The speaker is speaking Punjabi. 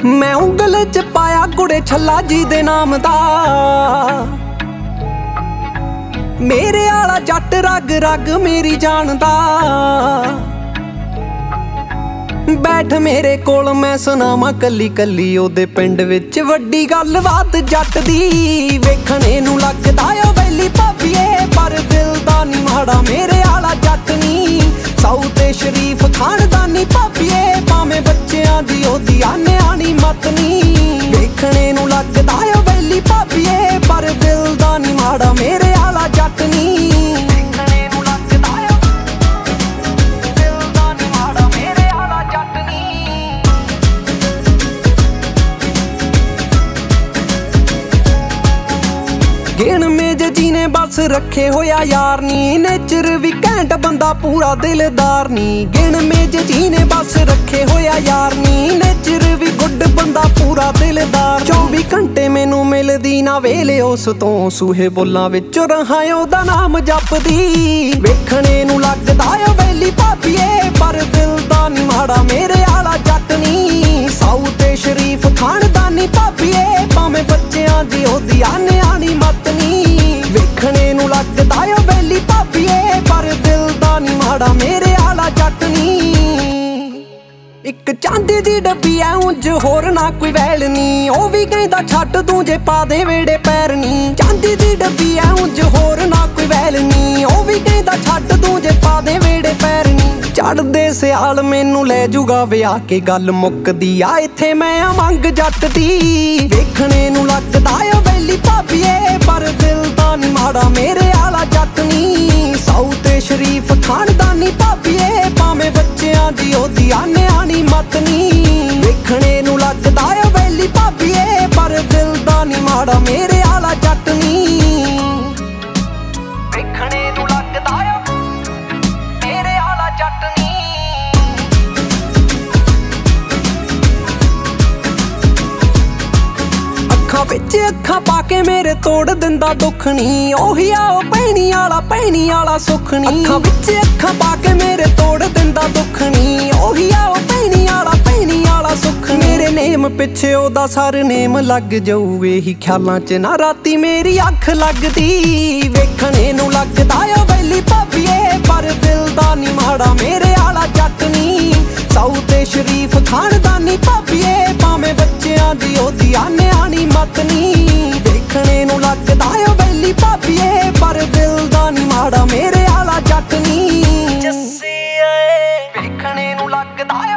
मैं ਉਂਗਲ ਚ ਪਾਇਆ ਕੁੜੇ ਛੱਲਾ ਜੀ ਦੇ ਨਾਮ ਦਾ। ਮੇਰੇ ਆਲਾ ਜੱਟ ਰਗ ਰਗ ਮੇਰੀ ਜਾਣਦਾ। ਬੈਠ ਮੇਰੇ ਕੋਲ ਮੈਂ ਸੁਣਾਵਾਂ ਕੱਲੀ ਕੱਲੀ ਉਹਦੇ ਪਿੰਡ ਵਿੱਚ ਵੱਡੀ ਗੱਲਬਾਤ ਜੱਟ ਦੀ। ਵੇਖਣੇ ਨੂੰ ਲੱਗਦਾ ਓ ਵੈਲੀ ਭਾਬੀਏ ਪਰ ਦਿਲ ਦਾ ਨੀ ਮਾੜਾ ਮੇਰੇ ਆਲਾ ਜੱਟ ਨੀ। ਸਾਊ ਤੇ ਸ਼ਰੀਫ ਖਾਨਦਾਨੀ ਭਾਬੀਏ ਭਾਵੇਂ ਬੱਚਿਆਂ ਦੀ ਉਹਦੀ ਨਿਆਣੀ ਮਤ ਨੀ। ਵੇਖਣੇ ਨੂੰ ਲੱਗਦਾ ਓ ਵੈਲੀ ਭਾਬੀਏ ਪਰ ਦਿਲ ਦਾ ਨੀ ਮਾੜਾ ਮੇਰੇ ਆਲਾ ਜੱਟ ਨੀ। ਗਿਣ ਮੇਜ ਜੀ ਨੇ ਬਸ ਰੱਖੇ ਹੋਇਆ ਯਾਰ ਨੀ। ਨੇਚਰ ਵੀ ਘੈਂਟ ਬੰਦਾ ਪੂਰਾ ਦਿਲਦਾਰ ਨੀ। ਗਿਣ ਮੇਜ ਜੀ ਨੇ ਬਸ ਰੱਖੇ ਹੋਇਆ ਯਾਰ ਨੀ। ਨੇਚਰ ਵੀ ਗੁੱਡ ਬੰਦਾ ਪੂਰਾ ਦਿਲਦਾਰ। 24 ਘੰਟੇ ਮੈਨੂੰ ਮਿਲਦੀ ਨਾ ਵੇਲੇ ਉਸ ਤੋਂ। ਸੂਹੇ ਬੋਲਾਂ ਵਿੱਚੋਂ ਰਹਾ ਉਹਦਾ ਨਾਮ ਜਪਦੀ। ਵੇਖਣੇ ਨੂੰ ਲੱਗਦਾ ਓ ਵੈਲੀ ਭਾਬੀਏ ਪਰ ਦਿਲ ਦਾ ਨੀ ਮਾੜਾ ਮੇਰੇ ਆਲਾ ਜੱਟ ਨੀ। ਸਾਊ ਤੇ ਸ਼ਰੀਫ ਖਾਨਦਾਨੀ ਭਾਬੀਏ ਭਾਵੇਂ ਬੱਚਿਆਂ ਦੀ ਉਹਦੀ ਨਿਆਣੀ ਮਤ ਨੀ। ਵੇਖਣੇ ਨੂੰ ਲੱਗਦਾ ਓ ਵੈਲੀ ਭਾਬੀਏ ਪਰ ਦਿਲ ਦਾ ਨੀ ਮਾੜਾ ਮੇਰੇ ਆਲਾ ਜੱਟ ਨੀ। ਇੱਕ ਚਾਂਦੀ ਦੀ ਡੱਬੀ ਐ ਉਂਝ ਹੋਰ ਨਾ ਕੋਈ ਵੈਲ ਨੀ। ਉਹ ਵੀ ਕਹਿੰਦਾ ਛੱਡ ਤੂੰ ਜੇ ਪਾ ਦੇ ਵੇੜੇ ਪੈਰ ਨੀ। ਚਾਂਦੀ ਦੀ ਡੱਬੀ ਐ ਉਂਝ ਹੋਰ ਨਾ ਕੋਈ ਵੈਲ ਨੀ। ਉਹ ਵੀ ਕਹਿੰਦਾ ਛੱਡ ਤੂੰ ਜੇ ਪਾ ਦੇ ਵੇੜੇ ਪੈਰ ਨੀ। ਚੜਦੇ ਸਿਆਲ ਮੈਨੂੰ ਲੈ ਜੂਗਾ ਵਿਆਹ ਕੇ ਗੱਲ ਮੁੱਕਦੀ ਆ ਇੱਥੇ ਮੈਂ ਆ ਮੰਗ ਜੱਟ ਦੀ। ਵੇਖਣੇ ਨੂੰ ਲੱਗਦਾ ਓ ਵੈਲੀ ਭਾਬੀਏ ਪਰ ਦਿਲ ਦਾ ਨੀ ਮਾੜਾ ਮੇਰੇ ਆਲਾ ਜੱਟ ਨੀ। ਸਾਊ ਤੇ ਸ਼ਰੀਫ ਖਾਨਦਾਨੀ ਭਾਬੀਏ ਭਾਵੇਂ ਬੱਚਿਆਂ ਦੀ ਉਹਦੀ ਨਿਆਣੀ ਮਤ ਨੀ। ਵੇਖਣੇ ਨੂੰ ਲੱਗਦਾ ਓ ਵੈਲੀ ਭਾਬੀਏ ਪਰ ਦਿਲ ਦਾ ਨੀ ਮਾੜਾ ਮੇਰੇ ਆਲਾ ਜੱਟ ਨੀ। ਵੇਖਣੇ ਨੂੰ ਲੱਗਦਾ ਓ ਮੇਰੇ ਆਲਾ ਜੱਟ ਨੀ। ਅੱਖਾਂ ਵਿੱਚ ਅੱਖਾਂ ਪਾ ਕੇ ਮੇਰੇ ਤੋੜ ਦਿੰਦਾ ਦੁੱਖ ਨੀ। ਉਹੀ ਆ ਉਹ ਭੈਣੀ ਵਾਲਾ ਸੁੱਖ ਨੀ। ਅੱਖਾਂ ਵਿੱਚ ਅੱਖਾਂ ਪਾ ਕੇ ਮੇਰੇ ਤੋੜ ਦਿੰਦਾ ਦੁੱਖ ਨੀ। ਉਹੀ ਆ ਉਹ ਭੈਣੀ ਵਾਲਾ ਸੁੱਖ। ਮੇਰੇ ਨੇਮ ਪਿੱਛੇ ਉਹਦਾ ਸਰ ਨੇਮ ਲੱਗ ਜਾਊ। ਇਹੀ ਖਿਆਲਾਂ ਚ ਨਾ ਰਾਤੀ ਮੇਰੀ ਅੱਖ ਲੱਗਦੀ। ਵੇਖਣੇ ਨੂੰ ਲੱਗਦਾ ਓ ਵੈਲੀ ਭਾਬੀਏ ਪਰ ਦਿਲ ਦਾ ਨੀ ਮਾੜਾ ਮੇਰੇ ਆਲਾ ਜੱਟ ਨੀ। ਸਾਊ ਤੇ ਸ਼ਰੀਫ ਖਾਨਦਾਨੀ ਭਾਬੀਏ ਭਾਵੇਂ ਬੱਚਿਆਂ ਦੀ ਉਹਦੀ ਨਿਆਣੀ ਮਤ ਨੀ। ਵੇਖਣੇ ਨੂੰ ਲੱਗਦਾ ਓ ਵੈਲੀ ਭਾਬੀਏ ਪਰ ਦਿਲ ਦਾ ਨੀ ਮਾੜਾ ਮੇਰੇ ਆਲਾ ਜੱਟ ਨੀ। ਜੱਸੇ ਆਏ ਵੇਖਣੇ ਨੂੰ ਲੱਗਦਾ ਓ